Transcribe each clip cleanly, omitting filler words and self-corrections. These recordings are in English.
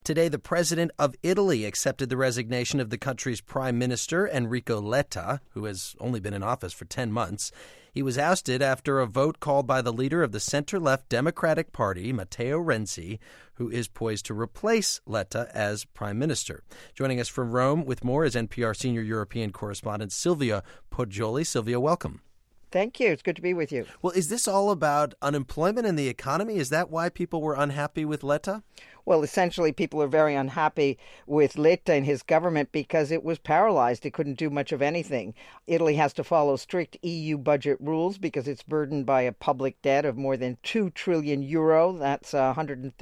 Today, the president of Italy accepted the resignation of the country's prime minister, Enrico Letta, who has only been in office for 10 months. He was ousted after a vote called by the leader of the center-left Democratic Party, Matteo Renzi, who is poised to replace Letta as prime minister. Joining us from Rome with more is NPR senior European correspondent Silvia Poggioli. Silvia, welcome. Thank you. It's good to be with you. Well, is this all about unemployment and the economy? Is that why people were unhappy with Letta? Well, essentially, people are very unhappy with Letta and his government because it was paralyzed. It couldn't do much of anything. Italy has to follow strict EU budget rules because it's burdened by a public debt of more than 2 trillion euro. That's 133%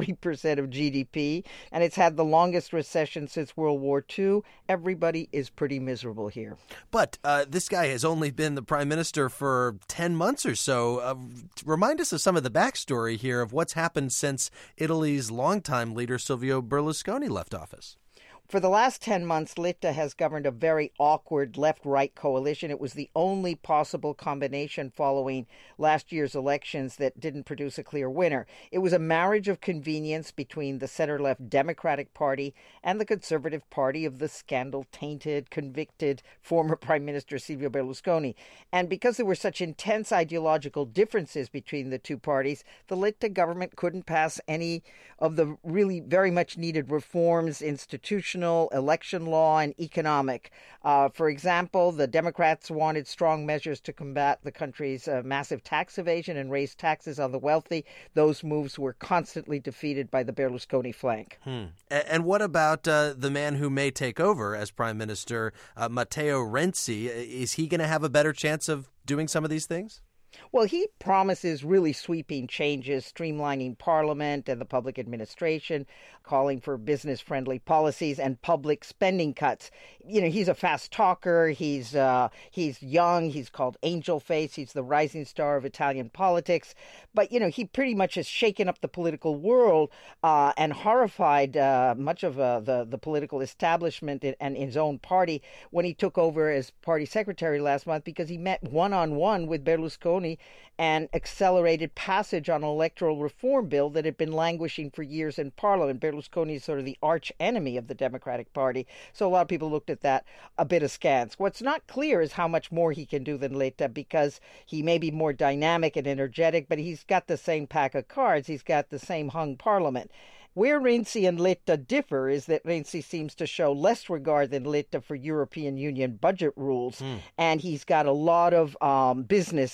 of GDP. And it's had the longest recession since World War II. Everybody is pretty miserable here. But this guy has only been the prime minister for 10 months or so. Remind us of some of the backstory here of what's happened since Italy's longtime leader Silvio Berlusconi left office. For the last 10 months, Letta has governed a very awkward left-right coalition. It was the only possible combination following last year's elections that didn't produce a clear winner. It was a marriage of convenience between the center-left Democratic Party and the Conservative Party of the scandal-tainted, convicted former Prime Minister Silvio Berlusconi. And because there were such intense ideological differences between the two parties, the Letta government couldn't pass any of the really very much needed reforms, institutional, election law, and economic. For example, the Democrats wanted strong measures to combat the country's massive tax evasion and raise taxes on the wealthy. Those moves were constantly defeated by the Berlusconi flank. And what about the man who may take over as prime minister, Matteo Renzi? Is he going to have a better chance of doing some of these things? Well, he promises really sweeping changes, streamlining parliament and the public administration, calling for business-friendly policies and public spending cuts. You know, he's a fast talker. He's young. He's called Angel Face. He's the rising star of Italian politics. But, you know, he pretty much has shaken up the political world and horrified much of the political establishment and his own party when he took over as party secretary last month because he met one-on-one with Berlusconi and accelerated passage on an electoral reform bill that had been languishing for years in Parliament. Berlusconi is sort of the arch enemy of the Democratic Party, so a lot of people looked at that a bit askance. What's not clear is how much more he can do than Letta, because he may be more dynamic and energetic, but he's got the same pack of cards. He's got the same hung Parliament. Where Renzi and Letta differ is that Renzi seems to show less regard than Letta for European Union budget rules, and he's got a lot of business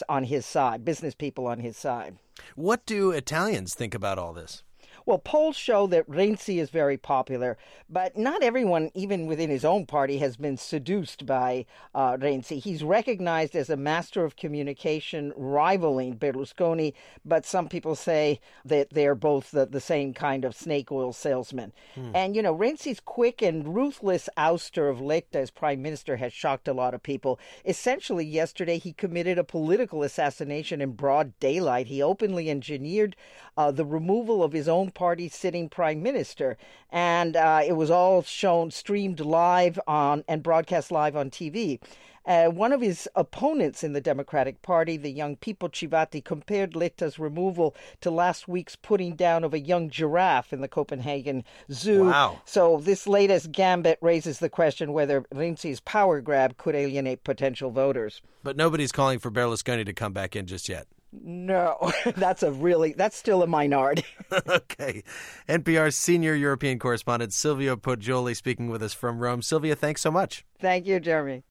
people on his side. What do Italians think about all this? Well, polls show that Renzi is very popular, but not everyone, even within his own party, has been seduced by Renzi. He's recognized as a master of communication, rivaling Berlusconi, but some people say that they're both the same kind of snake oil salesman. And, you know, Renzi's quick and ruthless ouster of Letta as prime minister has shocked a lot of people. Essentially, yesterday, he committed a political assassination in broad daylight. He openly engineered the removal of his own party's sitting prime minister. And it was all streamed live and broadcast live on TV. One of his opponents in the Democratic Party, the young Pippo Civati, compared Letta's removal to last week's putting down of a young giraffe in the Copenhagen Zoo. Wow. So this latest gambit raises the question whether Renzi's power grab could alienate potential voters. But nobody's calling for Berlusconi to come back in just yet. No, that's still a minority. Okay. NPR's senior European correspondent Silvia Poggioli speaking with us from Rome. Silvia, thanks so much. Thank you, Jeremy.